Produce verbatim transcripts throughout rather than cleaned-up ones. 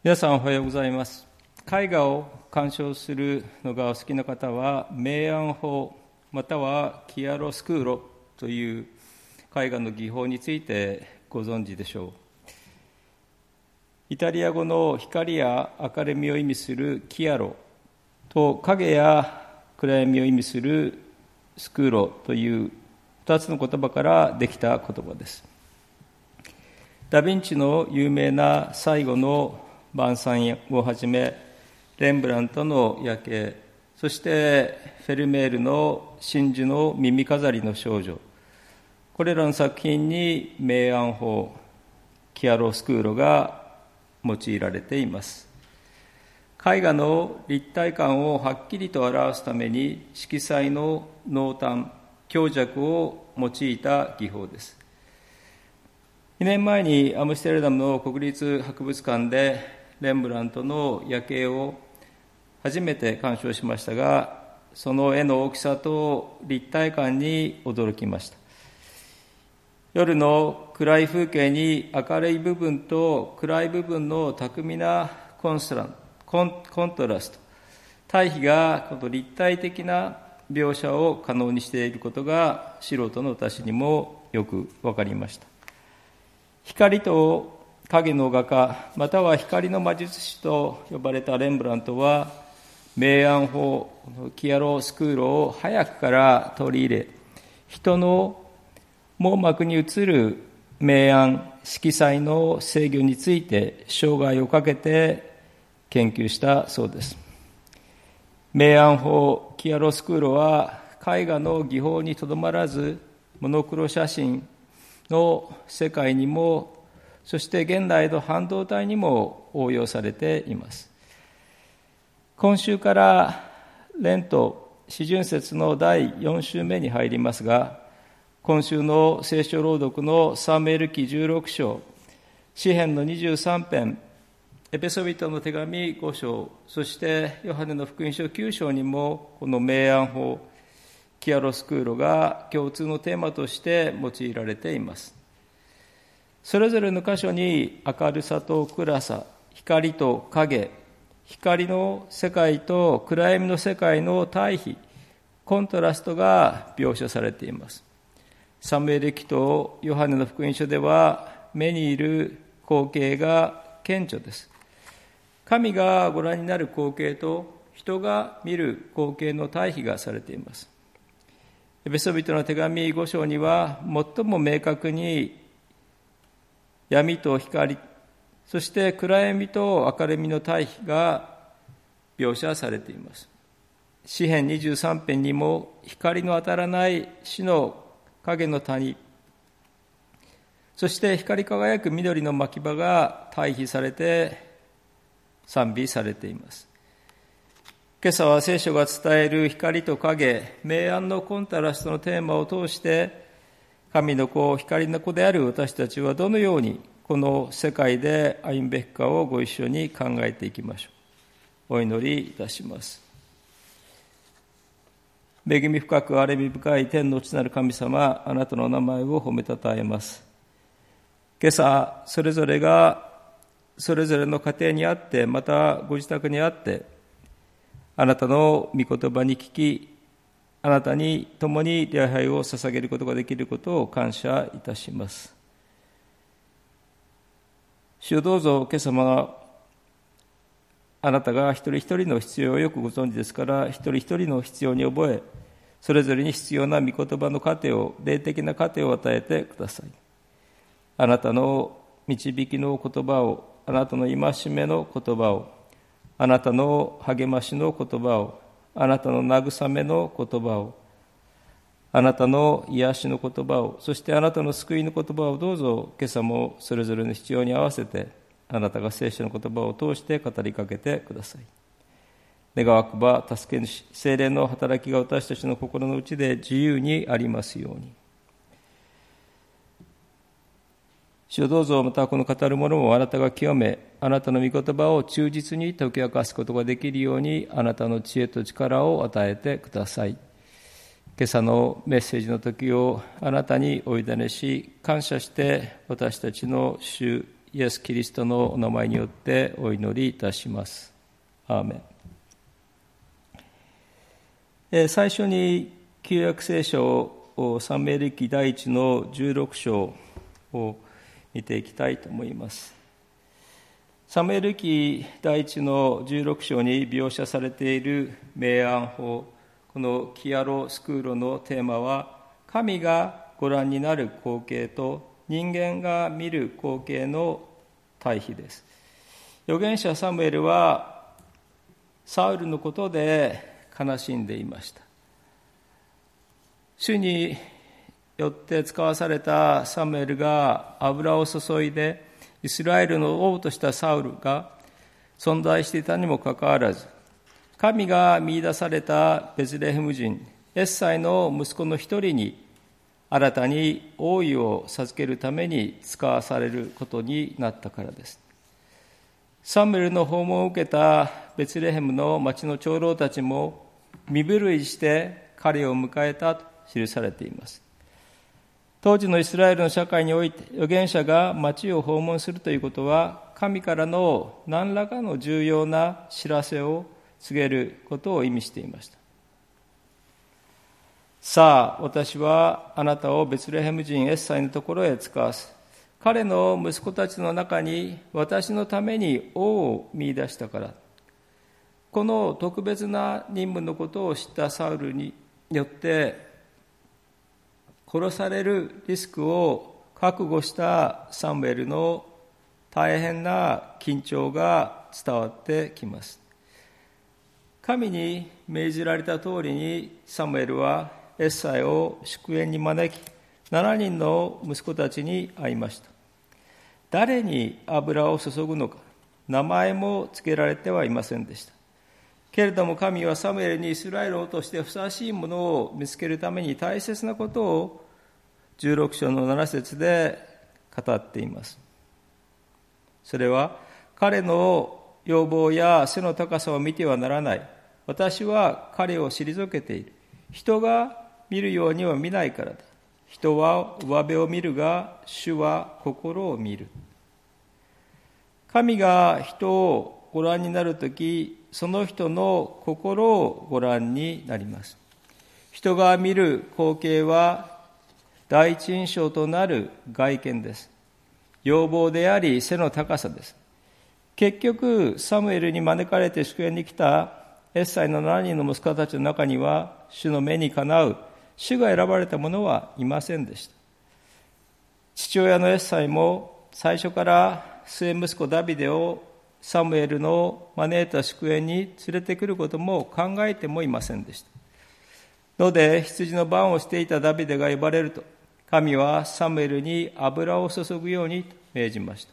皆さんおはようございます。絵画を鑑賞するのがお好きな方は、明暗法またはキアロスクーロという絵画の技法についてご存知でしょう。イタリア語の光や明るみを意味するキアロと影や暗闇を意味するスクーロという二つの言葉からできた言葉です。ダ・ヴィンチの有名な最後の晩餐をはじめ、レンブラントの夜景、そしてフェルメールの真珠の耳飾りの少女、これらの作品に明暗法、キアロスクーロが用いられています。絵画の立体感をはっきりと表すために、色彩の濃淡、強弱を用いた技法です。にねんまえにアムステルダムの国立博物館でレンブラントの夜景を初めて鑑賞しましたが、その絵の大きさと立体感に驚きました。夜の暗い風景に明るい部分と暗い部分の巧みなコンストランコン、コントラスト、対比がこの立体的な描写を可能にしていることが素人の私にもよく分かりました。光と影の画家、または光の魔術師と呼ばれたレンブラントは、明暗法、キアロスクーロを早くから取り入れ、人の網膜に映る明暗、色彩の制御について生涯をかけて研究したそうです。明暗法、キアロスクーロは絵画の技法にとどまらず、モノクロ写真の世界にも、そして現代の半導体にも応用されています。今週からレント四旬節のだいよん週目に入りますが、今週の聖書朗読のサムエル記じゅうろく章、詩編のにじゅうさん編、エペソビトの手紙ご章、そしてヨハネの福音書きゅう章にもこの明暗法、キアロスクーロが共通のテーマとして用いられています。それぞれの箇所に明るさと暗さ、光と影、光の世界と暗闇の世界の対比、コントラストが描写されています。サムエル記とヨハネの福音書では、目にいる光景が顕著です。神がご覧になる光景と人が見る光景の対比がされています。エペソビトの手紙ご章には、最も明確に闇と光、そして暗闇と明るみの対比が描写されています。詩編にじゅうさん編にも、光の当たらない死の影の谷、そして光り輝く緑の牧場が対比されて賛美されています。今朝は聖書が伝える光と影、明暗のコントラストのテーマを通して、神の子、光の子である私たちはどのようにこの世界で歩むべきかをご一緒に考えていきましょう。お祈りいたします。恵み深く憐れみ深い天の父なる神様、あなたの名前を褒めたたえます。今朝、それぞれがそれぞれの家庭にあって、またご自宅にあって、あなたの御言葉に聞き、あなたに共に礼拝を捧げることができることを感謝いたします。主よ、どうぞ今朝もあなたが一人一人の必要をよくご存知ですから、一人一人の必要に覚え、それぞれに必要な御言葉の糧を、霊的な糧を与えてください。あなたの導きの言葉を、あなたの戒めの言葉を、あなたの励ましの言葉を、あなたの慰めの言葉を、あなたの癒しの言葉を、そしてあなたの救いの言葉をどうぞ今朝もそれぞれの必要に合わせて、あなたが聖書の言葉を通して語りかけてください。願わくば助け主、聖霊の働きが私たちの心の内で自由にありますように。主よ、どうぞまたこの語るものをあなたが清め、あなたの御言葉を忠実に解き明かすことができるように、あなたの知恵と力を与えてください。今朝のメッセージの時をあなたにお委ねし、感謝して私たちの主イエス・キリストのお名前によってお祈りいたします。アーメン。えー、最初に旧約聖書サムエル記第一のじゅうろく章を見ていきたいと思います。サムエル記第一のじゅうろく章に描写されている明暗法、このキアロスクーロのテーマは、神がご覧になる光景と人間が見る光景の対比です。預言者サムエルはサウルのことで悲しんでいました。主によって使わされたサムエルが油を注いでイスラエルの王としたサウルが存在していたにもかかわらず、神が見出されたベツレヘム人エッサイの息子の一人に新たに王位を授けるために使わされることになったからです。サムエルの訪問を受けたベツレヘムの町の長老たちも身震いして彼を迎えたと記されています。当時のイスラエルの社会において預言者が町を訪問するということは、神からの何らかの重要な知らせを告げることを意味していました。さあ、私はあなたをベツレヘム人エッサイのところへ使わす。彼の息子たちの中に私のために王を見出したから。この特別な任務のことを知ったサウルによって殺されるリスクを覚悟したサムエルの大変な緊張が伝わってきます。神に命じられた通りにサムエルはエッサイを祝宴に招き、しちにんの息子たちに会いました。誰に油を注ぐのか、名前も付けられてはいませんでした。けれども神はサムエルにイスラエル王としてふさわしいものを見つけるために大切なことをじゅうろく章のなな節で語っています。それは、彼の容貌や背の高さを見てはならない。私は彼を退けている。人が見るようには見ないからだ。人は上辺を見るが、主は心を見る。神が人をご覧になるとき、その人の心をご覧になります。人が見る光景は第一印象となる外見です。容貌であり背の高さです。結局サムエルに招かれて祝宴に来たエッサイのしちにんの息子たちの中には、主の目にかなう主が選ばれた者はいませんでした。父親のエッサイも最初から末息子ダビデをサムエルの招いた祝宴に連れてくることも考えてもいませんでした。ので羊の番をしていたダビデが呼ばれると、神はサムエルに油を注ぐように命じました。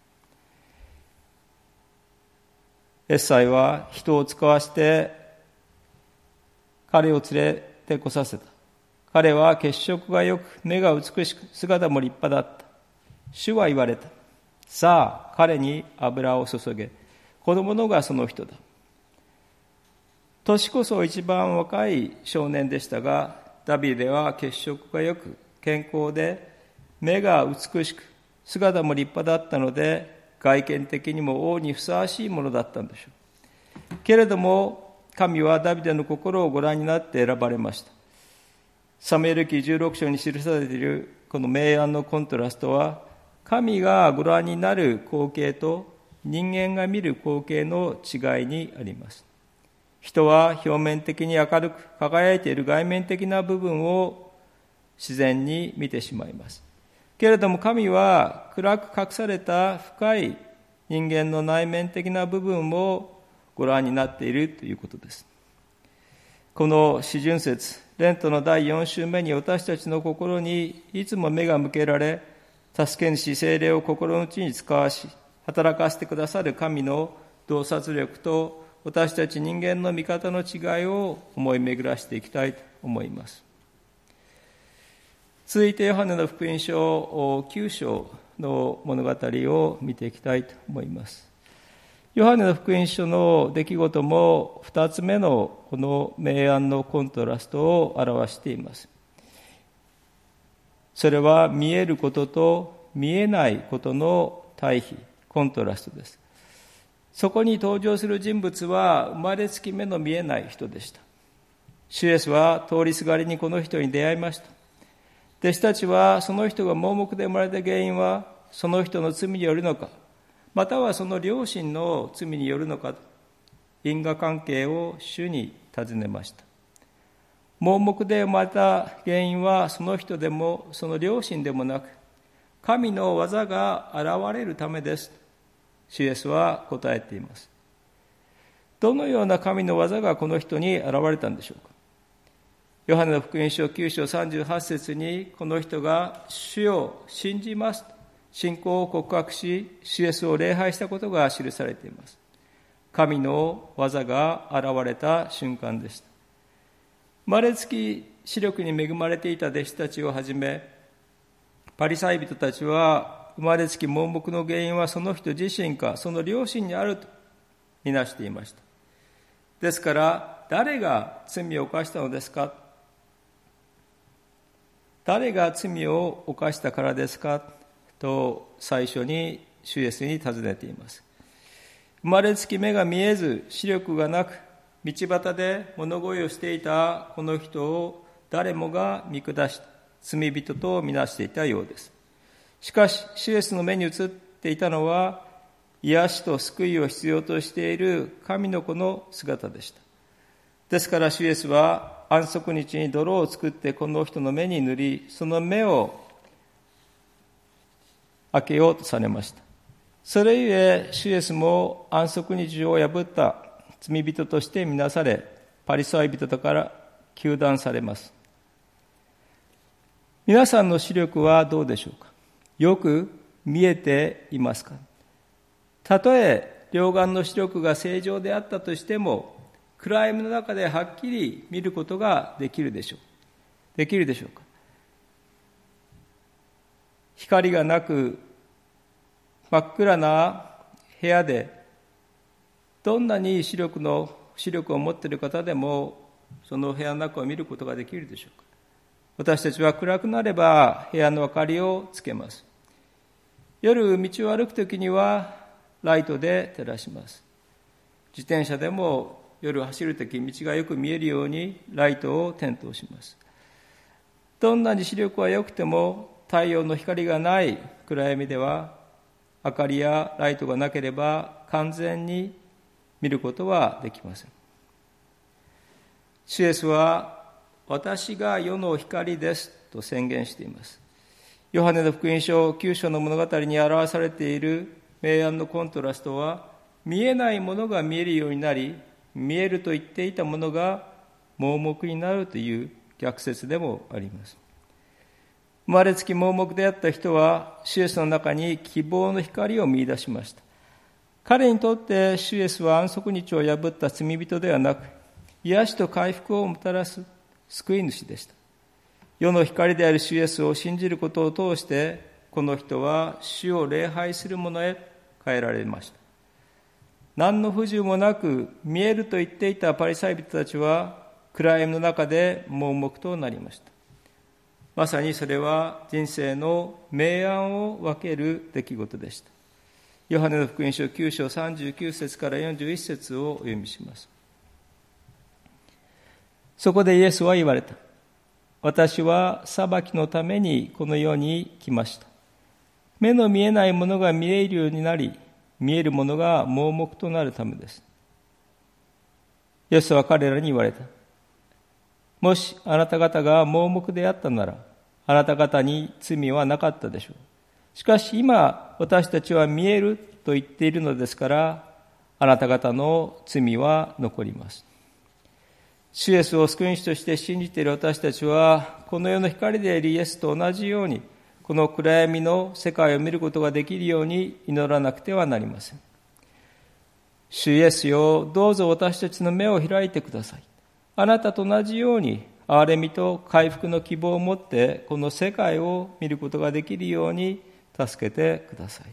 エッサイは人を使わして彼を連れてこさせた。彼は血色がよく、目が美しく、姿も立派だった。主は言われた。さあ、彼に油を注げ。この者がその人だ。年こそ一番若い少年でしたが、ダビデは血色がよく、健康で、目が美しく、姿も立派だったので、外見的にも王にふさわしいものだったんでしょう。けれども、神はダビデの心をご覧になって選ばれました。サムエル記じゅうろく章に記されているこの明暗のコントラストは、神がご覧になる光景と人間が見る光景の違いにあります。人は表面的に明るく輝いている外面的な部分を自然に見てしまいます。けれども神は暗く隠された深い人間の内面的な部分をご覧になっているということです。この四旬節、レントのだいよん週目に私たちの心にいつも目が向けられ、助け主聖霊を心の内に使わし、働かせてくださる神の洞察力と私たち人間の見方の違いを思い巡らしていきたいと思います。続いてヨハネの福音書きゅう章の物語を見ていきたいと思います。ヨハネの福音書の出来事も二つ目のこの明暗のコントラストを表しています。それは見えることと見えないことの対比、コントラストです。そこに登場する人物は生まれつき目の見えない人でした。主イエスは通りすがりにこの人に出会いました。弟子たちはその人が盲目で生まれた原因はその人の罪によるのか、またはその両親の罪によるのか、因果関係を主に尋ねました。盲目で生まれた原因はその人でもその両親でもなく、神の技が現れるためです。主イエスは答えています。どのような神の技がこの人に現れたんでしょうか。ヨハネの福音書きゅう章さんじゅうはち節に、この人が主を信じますと信仰を告白し、主イエスを礼拝したことが記されています。神の技が現れた瞬間でした。生まれつき視力に恵まれていた弟子たちをはじめ、パリサイ人たちは生まれつき盲目の原因はその人自身かその両親にあるとみなしていました。ですから誰が罪を犯したのですか、誰が罪を犯したからですかと最初に主イエスに尋ねています。生まれつき目が見えず視力がなく道端で物乞いをしていたこの人を誰もが見下し罪人とみなしていたようです。しかし主イエスの目に映っていたのは癒しと救いを必要としている神の子の姿でした。ですから主イエスは安息日に泥を作ってこの人の目に塗り、その目を開けようとされました。それゆえ主イエスも安息日を破った罪人として見なされ、パリサイ人から糾弾されます。皆さんの視力はどうでしょうか。よく見えていますか。たとえ両眼の視力が正常であったとしても、暗闇の中ではっきり見ることができるでしょう。できるでしょうか。光がなく真っ暗な部屋で、どんなに視力の視力を持っている方でも、その部屋の中を見ることができるでしょうか。私たちは暗くなれば部屋の明かりをつけます。夜道を歩くときにはライトで照らします。自転車でも夜走るとき道がよく見えるようにライトを点灯します。どんなに視力は良くても太陽の光がない暗闇では明かりやライトがなければ完全に見ることはできません。主イエスは私が世の光ですと宣言しています。ヨハネの福音書きゅう章の物語に表されている明暗のコントラストは、見えないものが見えるようになり、見えると言っていたものが盲目になるという逆説でもあります。生まれつき盲目であった人は主イエスの中に希望の光を見出しました。彼にとって主イエスは安息日を破った罪人ではなく、癒しと回復をもたらす救い主でした。世の光である主イエスを信じることを通して、この人は主を礼拝する者へ変えられました。何の不自由もなく見えると言っていたパリサイ人たちは暗闇の中で盲目となりました。まさにそれは人生の明暗を分ける出来事でした。ヨハネの福音書きゅう章さんじゅうきゅう節からよんじゅういち節をお読みします。そこでイエスは言われた。私は裁きのためにこの世に来ました。目の見えないものが見えるようになり、見えるものが盲目となるためです。イエスは彼らに言われた。もしあなた方が盲目であったなら、あなた方に罪はなかったでしょう。しかし今私たちは見えると言っているのですから、あなた方の罪は残ります。主イエスを救い主として信じている私たちは、この世の光であるイエスと同じように、この暗闇の世界を見ることができるように祈らなくてはなりません。主イエスよ、どうぞ私たちの目を開いてください。あなたと同じように、憐れみと回復の希望を持って、この世界を見ることができるように助けてください。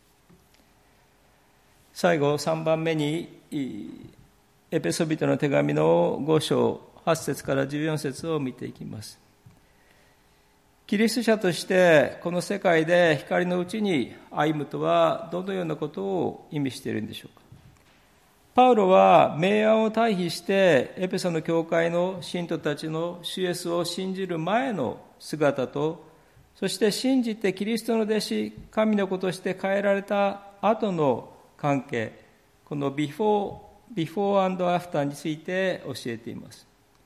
最後、さんばんめに、エペソビトの手紙のご章はち節からじゅうよん節を見ていきます。 キリスト者としてこの世界で光のうちに歩むとはどのようなことを意味しているんでしょうか。パウロは明暗を対比してエペソの教会の信徒たちの主イエスを信じる前の姿と、そして信じてキリストの弟子、神の子として変えられた後の関係、このビフォー、ビフォーアンドアフターについて教えています。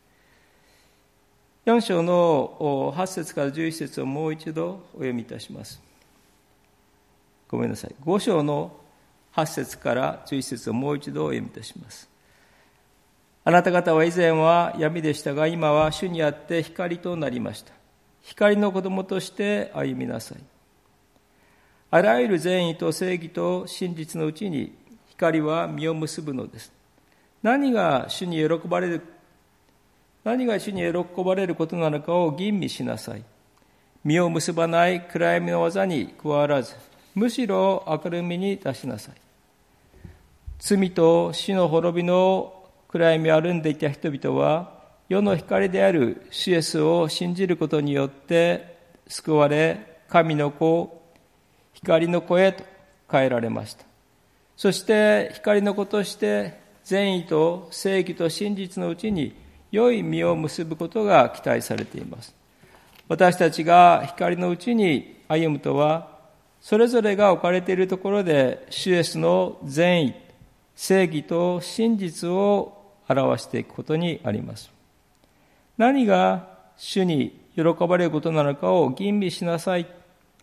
よん章のはち節からじゅういち節をもう一度お読みいたします。ごめんなさい。ご章のはち節からじゅういち節をもう一度お読みいたします。あなた方は以前は闇でしたが、今は主にあって光となりました。光の子供として歩みなさい。あらゆる善意と正義と真実のうちに光は実を結ぶのです。何が主に喜ばれる何が主に喜ばれることなのかを吟味しなさい。実を結ばない暗闇の技に加わらず、むしろ明るみに出しなさい。罪と死の滅びの暗闇を歩んでいた人々は、世の光である主イエスを信じることによって救われ、神の子、光の子へと変えられました。そして光の子として善意と正義と真実のうちに良い実を結ぶことが期待されています。私たちが光のうちに歩むとは、それぞれが置かれているところで主イエスの善意、正義と真実を表していくことにあります。何が主に喜ばれることなのかを吟味しなさい。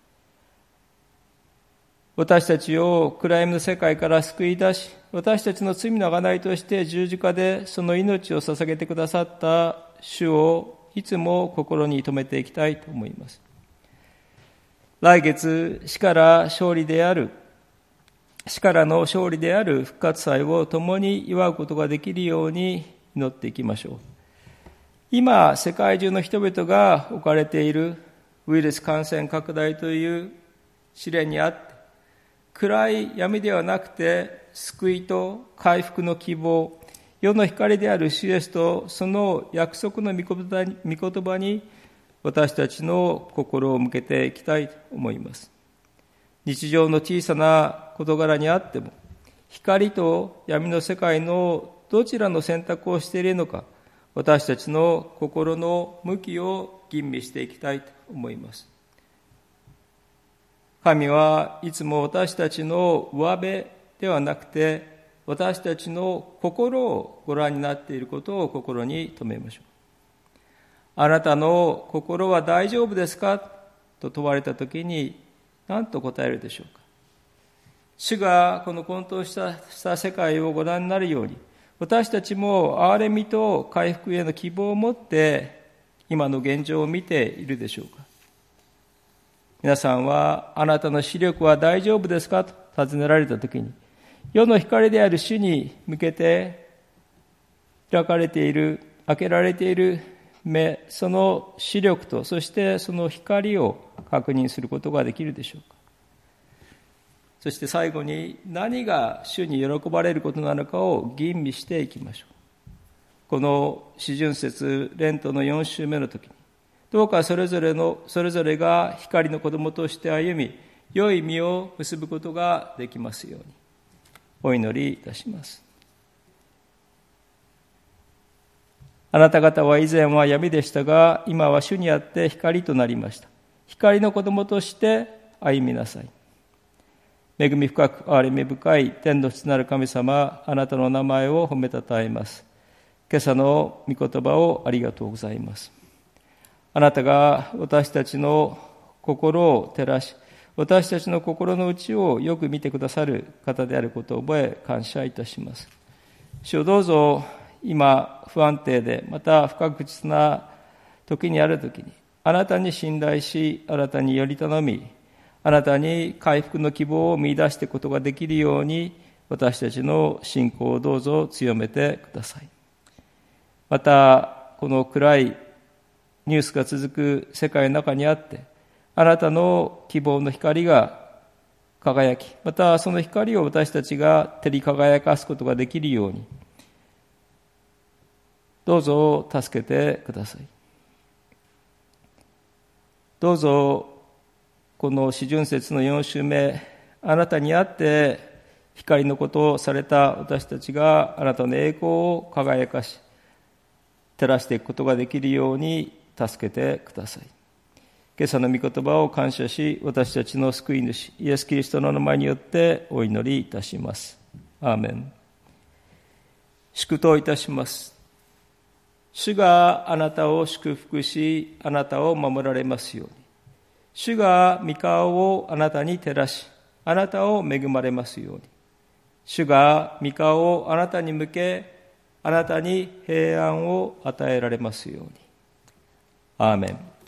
私たちを暗闇の世界から救い出し、私たちの罪の贖いとして十字架でその命を捧げてくださった主をいつも心に留めていきたいと思います。来月、死から勝利である、死からの勝利である復活祭を共に祝うことができるように祈っていきましょう。今、世界中の人々が置かれているウイルス感染拡大という試練にあって、暗い闇ではなくて救いと回復の希望、世の光である主イエスとその約束の御言葉に私たちの心を向けていきたいと思います。日常の小さな事柄にあっても、光と闇の世界のどちらの選択をしているのか、私たちの心の向きを吟味していきたいと思います。神はいつも私たちの上辺ではなくて、私たちの心をご覧になっていることを心に留めましょう。あなたの心は大丈夫ですかと問われたときに何と答えるでしょうか。主がこの混沌した世界をご覧になるように、私たちも憐れみと回復への希望を持って今の現状を見ているでしょうか。皆さんはあなたの視力は大丈夫ですかと尋ねられたときに、世の光である主に向けて開かれている、開けられている目、その視力と、そしてその光を確認することができるでしょうか。そして最後に、何が主に喜ばれることなのかを吟味していきましょう。この四旬節レントのよん週目の時に、どうかそれぞれのそれぞれが光の子供として歩み、良い実を結ぶことができますようにお祈りいたします。あなた方は以前は闇でしたが、今は主にあって光となりました。光の子供として歩みなさい。恵み深く憐れみ深い天の父なる神様、あなたの名前を褒めたたえます。今朝の御言葉をありがとうございます。あなたが私たちの心を照らし、私たちの心の内をよく見てくださる方であることを覚え感謝いたします。主をどうぞ今不安定でまた不確実な時にある時に、あなたに信頼し、あなたにより頼み、あなたに回復の希望を見出していくことができるように、私たちの信仰をどうぞ強めてください。またこの暗いニュースが続く世界の中にあって、あなたの希望の光が輝き、またその光を私たちが照り輝かすことができるように、どうぞ助けてください。 どうぞこの四旬節のよん週目、あなたにあって光のことをされた私たちがあなたの栄光を輝かし照らしていくことができるように助けてください。今朝の御言葉を感謝し、私たちの救い主イエス・キリストの名前によってお祈りいたします。アーメン。祝祷いたします。主があなたを祝福し、あなたを守られますように。主が御顔をあなたに照らし、あなたを恵まれますように。主が御顔をあなたに向け、あなたに平安を与えられますように。アーメン。